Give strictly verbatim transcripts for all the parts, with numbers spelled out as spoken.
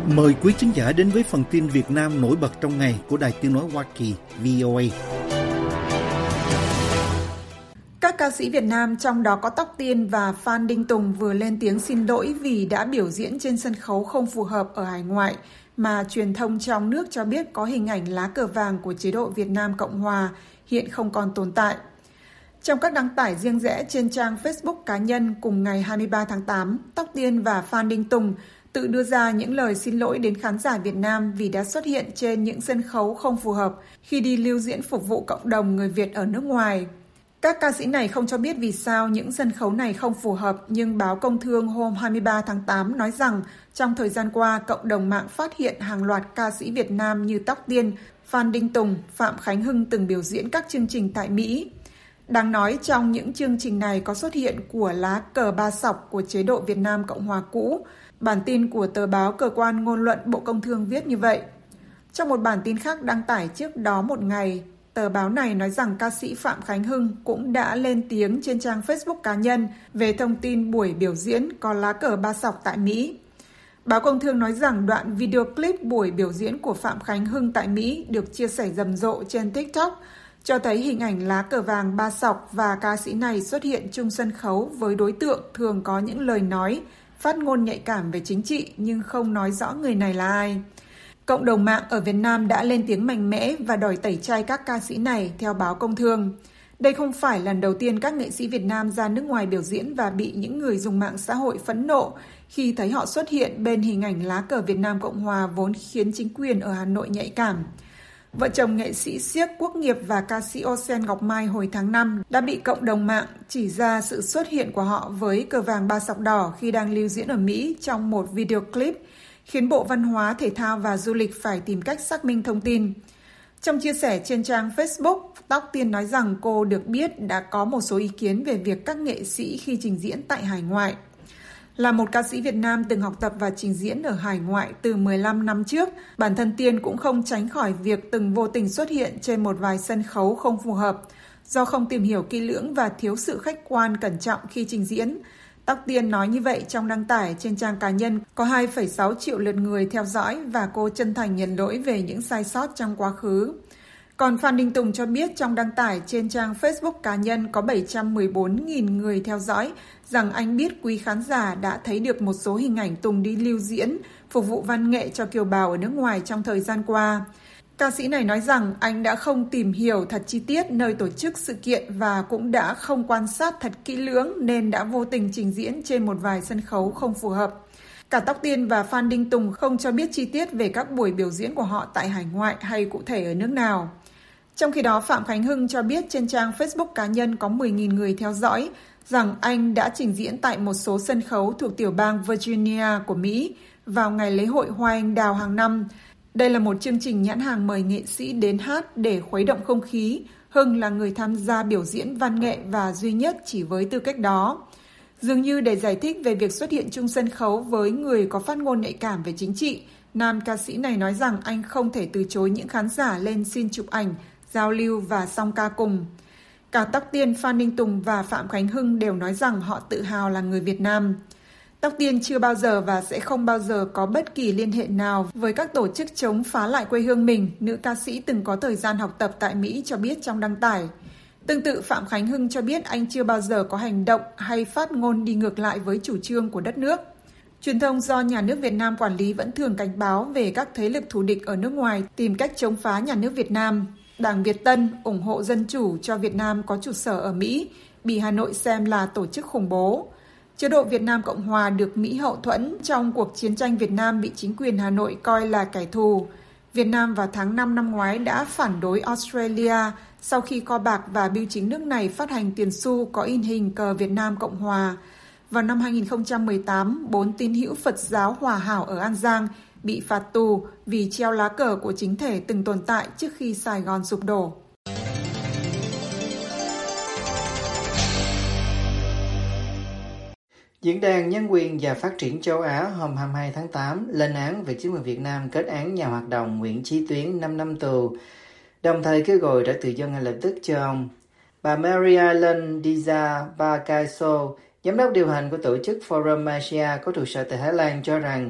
Mời quý khán giả đến với phần tin Việt Nam nổi bật trong ngày của Đài Tiếng nói Hoa Kỳ vê o a. Các ca sĩ Việt Nam, trong đó có Tóc Tiên và Phan Đình Tùng, vừa lên tiếng xin lỗi vì đã biểu diễn trên sân khấu không phù hợp ở hải ngoại mà truyền thông trong nước cho biết có hình ảnh lá cờ vàng của chế độ Việt Nam Cộng Hòa hiện không còn tồn tại. Trong các đăng tải riêng rẽ trên trang Facebook cá nhân cùng ngày hai mươi ba tháng tám, Tóc Tiên và Phan Đình Tùng tự đưa ra những lời xin lỗi đến khán giả Việt Nam vì đã xuất hiện trên những sân khấu không phù hợp khi đi lưu diễn phục vụ cộng đồng người Việt ở nước ngoài. Các ca sĩ này không cho biết vì sao những sân khấu này không phù hợp, nhưng báo Công Thương hôm hai mươi ba tháng tám nói rằng trong thời gian qua, cộng đồng mạng phát hiện hàng loạt ca sĩ Việt Nam như Tóc Tiên, Phan Đình Tùng, Phạm Khánh Hưng từng biểu diễn các chương trình tại Mỹ. Đáng nói, trong những chương trình này có xuất hiện của lá cờ ba sọc của chế độ Việt Nam Cộng Hòa cũ. Bản tin của tờ báo Cơ quan Ngôn luận Bộ Công Thương viết như vậy. Trong một bản tin khác đăng tải trước đó một ngày, tờ báo này nói rằng ca sĩ Phạm Khánh Hưng cũng đã lên tiếng trên trang Facebook cá nhân về thông tin buổi biểu diễn có lá cờ ba sọc tại Mỹ. Báo Công Thương nói rằng đoạn video clip buổi biểu diễn của Phạm Khánh Hưng tại Mỹ được chia sẻ rầm rộ trên TikTok, cho thấy hình ảnh lá cờ vàng ba sọc và ca sĩ này xuất hiện chung sân khấu với đối tượng thường có những lời nói, phát ngôn nhạy cảm về chính trị nhưng không nói rõ người này là ai. Cộng đồng mạng ở Việt Nam đã lên tiếng mạnh mẽ và đòi tẩy chay các ca sĩ này, theo báo Công Thương. Đây không phải lần đầu tiên các nghệ sĩ Việt Nam ra nước ngoài biểu diễn và bị những người dùng mạng xã hội phẫn nộ khi thấy họ xuất hiện bên hình ảnh lá cờ Việt Nam Cộng Hòa vốn khiến chính quyền ở Hà Nội nhạy cảm. Vợ chồng nghệ sĩ Siếc Quốc Nghiệp và ca sĩ Osen Ngọc Mai hồi tháng năm đã bị cộng đồng mạng chỉ ra sự xuất hiện của họ với cờ vàng ba sọc đỏ khi đang lưu diễn ở Mỹ trong một video clip, khiến Bộ Văn hóa, Thể thao và Du lịch phải tìm cách xác minh thông tin. Trong chia sẻ trên trang Facebook, Tóc Tiên nói rằng cô được biết đã có một số ý kiến về việc các nghệ sĩ khi trình diễn tại hải ngoại. Là một ca sĩ Việt Nam từng học tập và trình diễn ở hải ngoại từ mười lăm năm trước, bản thân Tiên cũng không tránh khỏi việc từng vô tình xuất hiện trên một vài sân khấu không phù hợp, do không tìm hiểu kỹ lưỡng và thiếu sự khách quan cẩn trọng khi trình diễn. Tóc Tiên nói như vậy trong đăng tải trên trang cá nhân có hai phẩy sáu triệu lượt người theo dõi và cô chân thành nhận lỗi về những sai sót trong quá khứ. Còn Phan Đình Tùng cho biết trong đăng tải trên trang Facebook cá nhân có bảy trăm mười bốn nghìn người theo dõi rằng anh biết quý khán giả đã thấy được một số hình ảnh Tùng đi lưu diễn, phục vụ văn nghệ cho kiều bào ở nước ngoài trong thời gian qua. Ca sĩ này nói rằng anh đã không tìm hiểu thật chi tiết nơi tổ chức sự kiện và cũng đã không quan sát thật kỹ lưỡng nên đã vô tình trình diễn trên một vài sân khấu không phù hợp. Cả Tóc Tiên và Phan Đình Tùng không cho biết chi tiết về các buổi biểu diễn của họ tại hải ngoại hay cụ thể ở nước nào. Trong khi đó, Phạm Khánh Hưng cho biết trên trang Facebook cá nhân có mười nghìn người theo dõi rằng anh đã trình diễn tại một số sân khấu thuộc tiểu bang Virginia của Mỹ vào ngày lễ hội Hoa Anh Đào hàng năm. Đây là một chương trình nhãn hàng mời nghệ sĩ đến hát để khuấy động không khí. Hưng là người tham gia biểu diễn văn nghệ và duy nhất chỉ với tư cách đó. Dường như để giải thích về việc xuất hiện chung sân khấu với người có phát ngôn nhạy cảm về chính trị, nam ca sĩ này nói rằng anh không thể từ chối những khán giả lên xin chụp ảnh, giao lưu và song ca cùng. Cả Tóc Tiên, Phan Đình Tùng và Phạm Khánh Hưng đều nói rằng họ tự hào là người Việt Nam. Tóc Tiên chưa bao giờ và sẽ không bao giờ có bất kỳ liên hệ nào với các tổ chức chống phá lại quê hương mình, nữ ca sĩ từng có thời gian học tập tại Mỹ cho biết trong đăng tải. Tương tự, Phạm Khánh Hưng cho biết anh chưa bao giờ có hành động hay phát ngôn đi ngược lại với chủ trương của đất nước. Truyền thông do nhà nước Việt Nam quản lý vẫn thường cảnh báo về các thế lực thù địch ở nước ngoài tìm cách chống phá nhà nước Việt Nam. Đảng Việt Tân ủng hộ dân chủ cho Việt Nam có trụ sở ở Mỹ, bị Hà Nội xem là tổ chức khủng bố. Chế độ Việt Nam Cộng Hòa được Mỹ hậu thuẫn trong cuộc chiến tranh Việt Nam bị chính quyền Hà Nội coi là kẻ thù. Việt Nam vào tháng năm năm ngoái đã phản đối Australia sau khi kho bạc và bưu chính nước này phát hành tiền xu có in hình cờ Việt Nam Cộng Hòa. Vào năm hai nghìn không trăm mười tám, bốn tín hữu Phật giáo Hòa Hảo ở An Giang bị phạt tù vì treo lá cờ của chính thể từng tồn tại trước khi Sài Gòn sụp đổ. Diễn đàn Nhân quyền và Phát triển châu Á hôm hai mươi hai tháng tám lên án về chính quyền Việt Nam kết án nhà hoạt động Nguyễn Chí Tuyến năm năm tù, đồng thời kêu gọi trả tự do ngay lập tức cho ông. Bà Maria-Ellen Diza Bakaiso, giám đốc điều hành của tổ chức Forum Asia có trụ sở tại Thái Lan cho rằng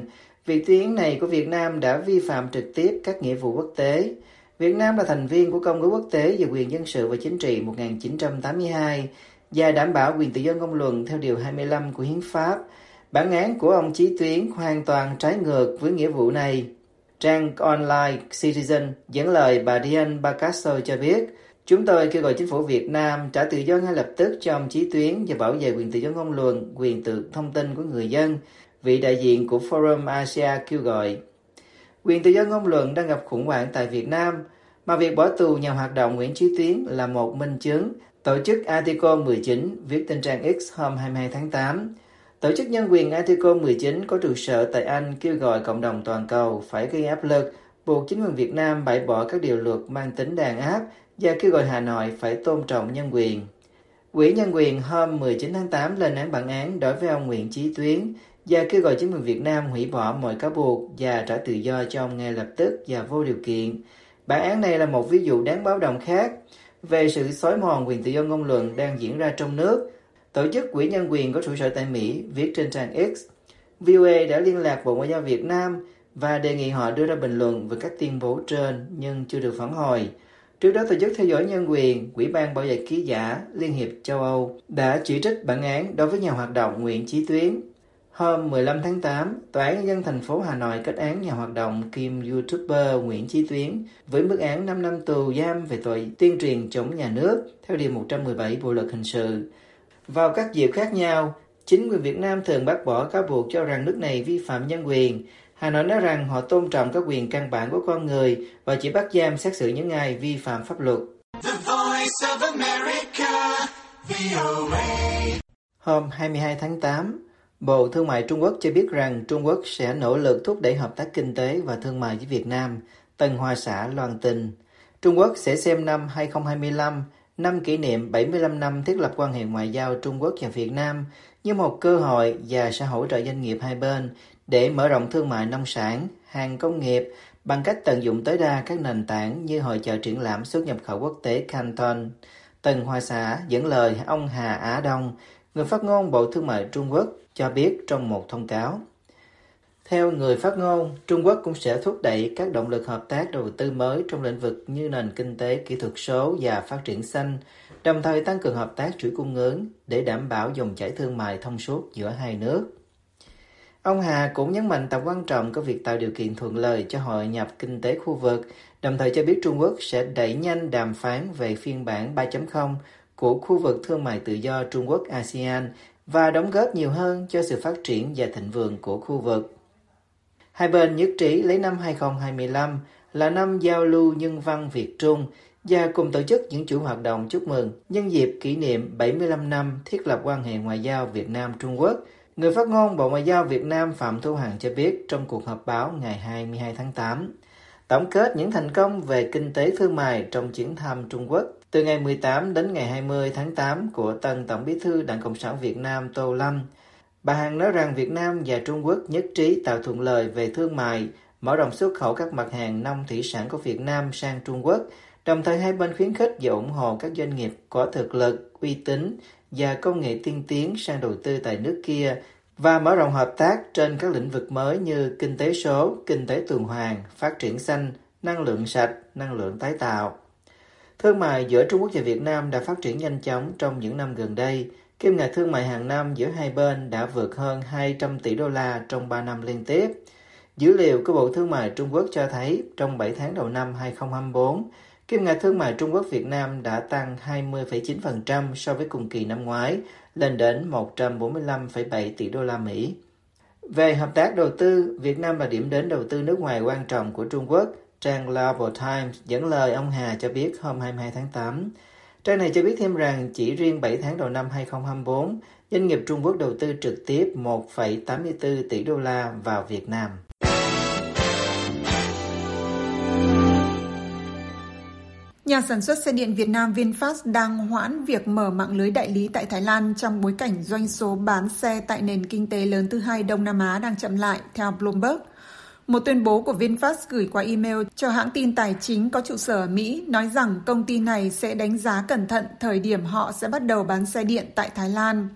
Việc tuyến này của Việt Nam đã vi phạm trực tiếp các nghĩa vụ quốc tế. Việt Nam là thành viên của Công ước Quốc tế về quyền dân sự và chính trị một nghìn chín trăm tám mươi hai và đảm bảo quyền tự do ngôn luận theo Điều hai mươi lăm của Hiến pháp. Bản án của ông Chí Tuyến hoàn toàn trái ngược với nghĩa vụ này. Trang online Citizen dẫn lời bà Diane Bacasso cho biết, chúng tôi kêu gọi chính phủ Việt Nam trả tự do ngay lập tức cho ông Chí Tuyến và bảo vệ quyền tự do ngôn luận, quyền tự thông tin của người dân, vị đại diện của Forum Asia kêu gọi. Quyền tự do ngôn luận đang gặp khủng hoảng tại Việt Nam, mà việc bỏ tù nhà hoạt động Nguyễn Chí Tuyến là một minh chứng. Tổ chức Article mười chín viết trên trang X hôm hai mươi hai tháng tám. Tổ chức nhân quyền Article mười chín có trụ sở tại Anh kêu gọi cộng đồng toàn cầu phải gây áp lực, buộc chính quyền Việt Nam bãi bỏ các điều luật mang tính đàn áp và kêu gọi Hà Nội phải tôn trọng nhân quyền. Quỹ Nhân quyền hôm mười chín tháng tám lên án bản án đối với ông Nguyễn Chí Tuyến và kêu gọi chính quyền Việt Nam hủy bỏ mọi cáo buộc và trả tự do cho ông ngay lập tức và vô điều kiện. Bản án này là một ví dụ đáng báo động khác về sự xói mòn quyền tự do ngôn luận đang diễn ra trong nước. Tổ chức Quỹ Nhân quyền có trụ sở tại Mỹ viết trên trang X, vê o a đã liên lạc Bộ Ngoại giao Việt Nam và đề nghị họ đưa ra bình luận về các tuyên bố trên nhưng chưa được phản hồi. Trước đó, Tổ chức Theo dõi Nhân quyền, Ủy ban Bảo vệ Ký giả, Liên hiệp châu Âu đã chỉ trích bản án đối với nhà hoạt động Nguyễn Chí Tuyến. Hôm mười lăm tháng tám, Tòa án Nhân dân thành phố Hà Nội kết án nhà hoạt động kiêm YouTuber Nguyễn Chí Tuyến với mức án năm năm tù giam về tội tuyên truyền chống nhà nước theo Điều một trăm mười bảy Bộ luật hình sự. Vào các dịp khác nhau, chính quyền Việt Nam thường bác bỏ cáo buộc cho rằng nước này vi phạm nhân quyền. Hà Nội nói rằng họ tôn trọng các quyền căn bản của con người và chỉ bắt giam xét xử những ai vi phạm pháp luật. The Voice of America, vê o a. Hôm hai mươi hai tháng tám, Bộ Thương mại Trung Quốc cho biết rằng Trung Quốc sẽ nỗ lực thúc đẩy hợp tác kinh tế và thương mại với Việt Nam. Tân Hoa Xã loan tin, Trung Quốc sẽ xem năm hai không hai lăm, năm kỷ niệm bảy mươi lăm năm thiết lập quan hệ ngoại giao Trung Quốc và Việt Nam, như một cơ hội và sẽ hỗ trợ doanh nghiệp hai bên để mở rộng thương mại nông sản, hàng công nghiệp bằng cách tận dụng tối đa các nền tảng như hội chợ triển lãm xuất nhập khẩu quốc tế Canton. Tân Hoa Xã dẫn lời ông Hà Á Đông, người phát ngôn Bộ Thương mại Trung Quốc, cho biết trong một thông cáo. Theo người phát ngôn, Trung Quốc cũng sẽ thúc đẩy các động lực hợp tác đầu tư mới trong lĩnh vực như nền kinh tế kỹ thuật số và phát triển xanh, đồng thời tăng cường hợp tác chuỗi cung ứng để đảm bảo dòng chảy thương mại thông suốt giữa hai nước. Ông Hà cũng nhấn mạnh tầm quan trọng của việc tạo điều kiện thuận lợi cho hội nhập kinh tế khu vực, đồng thời cho biết Trung Quốc sẽ đẩy nhanh đàm phán về phiên bản ba chấm không của khu vực thương mại tự do Trung Quốc-a sê an và đóng góp nhiều hơn cho sự phát triển và thịnh vượng của khu vực. Hai bên nhất trí lấy năm hai không hai lăm là năm giao lưu nhân văn Việt-Trung và cùng tổ chức những chuỗi hoạt động chúc mừng nhân dịp kỷ niệm bảy mươi lăm năm thiết lập quan hệ ngoại giao Việt Nam-Trung Quốc. Người phát ngôn Bộ Ngoại giao Việt Nam Phạm Thu Hằng cho biết trong cuộc họp báo ngày hai mươi hai tháng tám, tổng kết những thành công về kinh tế thương mại trong chuyến thăm Trung Quốc từ ngày mười tám đến ngày hai mươi tháng tám của tân Tổng Bí thư Đảng Cộng sản Việt Nam Tô Lâm. Bà Hằng nói rằng Việt Nam và Trung Quốc nhất trí tạo thuận lợi về thương mại, mở rộng xuất khẩu các mặt hàng nông thủy sản của Việt Nam sang Trung Quốc, đồng thời hai bên khuyến khích và ủng hộ các doanh nghiệp có thực lực, uy tín và công nghệ tiên tiến sang đầu tư tại nước kia và mở rộng hợp tác trên các lĩnh vực mới như kinh tế số, kinh tế tuần hoàn, phát triển xanh, năng lượng sạch, năng lượng tái tạo. Thương mại giữa Trung Quốc và Việt Nam đã phát triển nhanh chóng trong những năm gần đây. Kim ngạch thương mại hàng năm giữa hai bên đã vượt hơn hai trăm tỷ đô la trong ba năm liên tiếp. Dữ liệu của Bộ Thương mại Trung Quốc cho thấy trong bảy tháng đầu năm hai không hai tư, kim ngạch thương mại Trung Quốc Việt Nam đã tăng hai mươi phẩy chín phần trăm so với cùng kỳ năm ngoái, lên đến một trăm bốn mươi lăm phẩy bảy tỷ đô la Mỹ. Về hợp tác đầu tư, Việt Nam là điểm đến đầu tư nước ngoài quan trọng của Trung Quốc. Trang Global Times dẫn lời ông Hà cho biết hôm hai mươi hai tháng tám. Trang này cho biết thêm rằng chỉ riêng bảy tháng đầu năm hai không hai tư, doanh nghiệp Trung Quốc đầu tư trực tiếp một phẩy tám mươi tư tỷ đô la vào Việt Nam. Nhà sản xuất xe điện Việt Nam VinFast đang hoãn việc mở mạng lưới đại lý tại Thái Lan trong bối cảnh doanh số bán xe tại nền kinh tế lớn thứ hai Đông Nam Á đang chậm lại, theo Bloomberg. Một tuyên bố của VinFast gửi qua email cho hãng tin tài chính có trụ sở ở Mỹ nói rằng công ty này sẽ đánh giá cẩn thận thời điểm họ sẽ bắt đầu bán xe điện tại Thái Lan.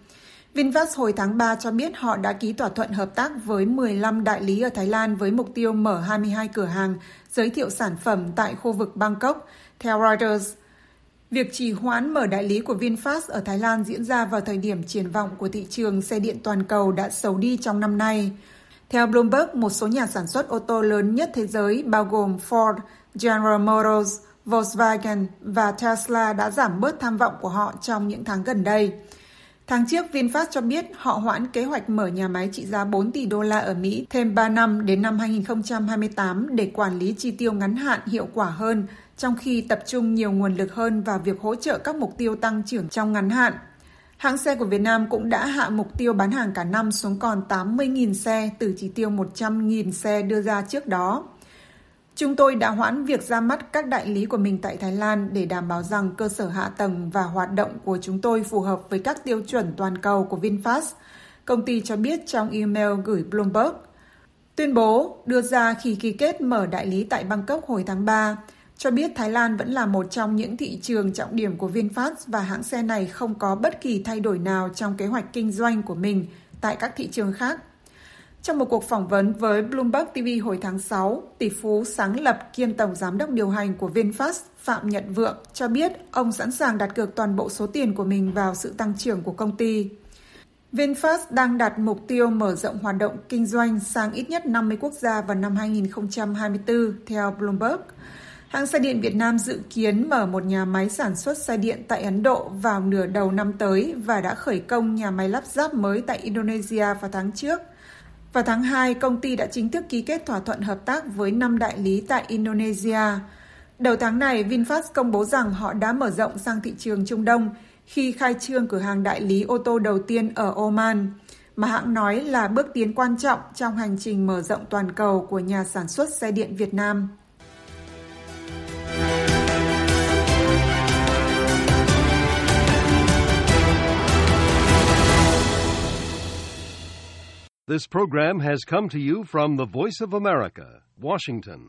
VinFast hồi tháng ba cho biết họ đã ký thỏa thuận hợp tác với mười lăm đại lý ở Thái Lan với mục tiêu mở hai mươi hai cửa hàng giới thiệu sản phẩm tại khu vực Bangkok, theo Reuters. Việc trì hoãn mở đại lý của VinFast ở Thái Lan diễn ra vào thời điểm triển vọng của thị trường xe điện toàn cầu đã xấu đi trong năm nay. Theo Bloomberg, một số nhà sản xuất ô tô lớn nhất thế giới bao gồm Ford, General Motors, Volkswagen và Tesla đã giảm bớt tham vọng của họ trong những tháng gần đây. Tháng trước, VinFast cho biết họ hoãn kế hoạch mở nhà máy trị giá bốn tỷ đô la ở Mỹ thêm ba năm đến năm hai không hai tám để quản lý chi tiêu ngắn hạn hiệu quả hơn, trong khi tập trung nhiều nguồn lực hơn vào việc hỗ trợ các mục tiêu tăng trưởng trong ngắn hạn. Hãng xe của Việt Nam cũng đã hạ mục tiêu bán hàng cả năm xuống còn tám mươi nghìn xe từ chỉ tiêu một trăm nghìn xe đưa ra trước đó. Chúng tôi đã hoãn việc ra mắt các đại lý của mình tại Thái Lan để đảm bảo rằng cơ sở hạ tầng và hoạt động của chúng tôi phù hợp với các tiêu chuẩn toàn cầu của VinFast, công ty cho biết trong email gửi Bloomberg. Tuyên bố đưa ra khi ký kết mở đại lý tại Bangkok hồi tháng ba, cho biết Thái Lan vẫn là một trong những thị trường trọng điểm của VinFast và hãng xe này không có bất kỳ thay đổi nào trong kế hoạch kinh doanh của mình tại các thị trường khác. Trong một cuộc phỏng vấn với Bloomberg ti vi hồi tháng sáu, tỷ phú sáng lập kiêm tổng giám đốc điều hành của VinFast Phạm Nhật Vượng cho biết ông sẵn sàng đặt cược toàn bộ số tiền của mình vào sự tăng trưởng của công ty. VinFast đang đặt mục tiêu mở rộng hoạt động kinh doanh sang ít nhất năm mươi quốc gia vào năm hai không hai tư, theo Bloomberg. Hãng xe điện Việt Nam dự kiến mở một nhà máy sản xuất xe điện tại Ấn Độ vào nửa đầu năm tới và đã khởi công nhà máy lắp ráp mới tại Indonesia vào tháng trước. Vào tháng hai, công ty đã chính thức ký kết thỏa thuận hợp tác với năm đại lý tại Indonesia. Đầu tháng này, VinFast công bố rằng họ đã mở rộng sang thị trường Trung Đông khi khai trương cửa hàng đại lý ô tô đầu tiên ở Oman, mà hãng nói là bước tiến quan trọng trong hành trình mở rộng toàn cầu của nhà sản xuất xe điện Việt Nam. This program has come to you from the Voice of America, Washington.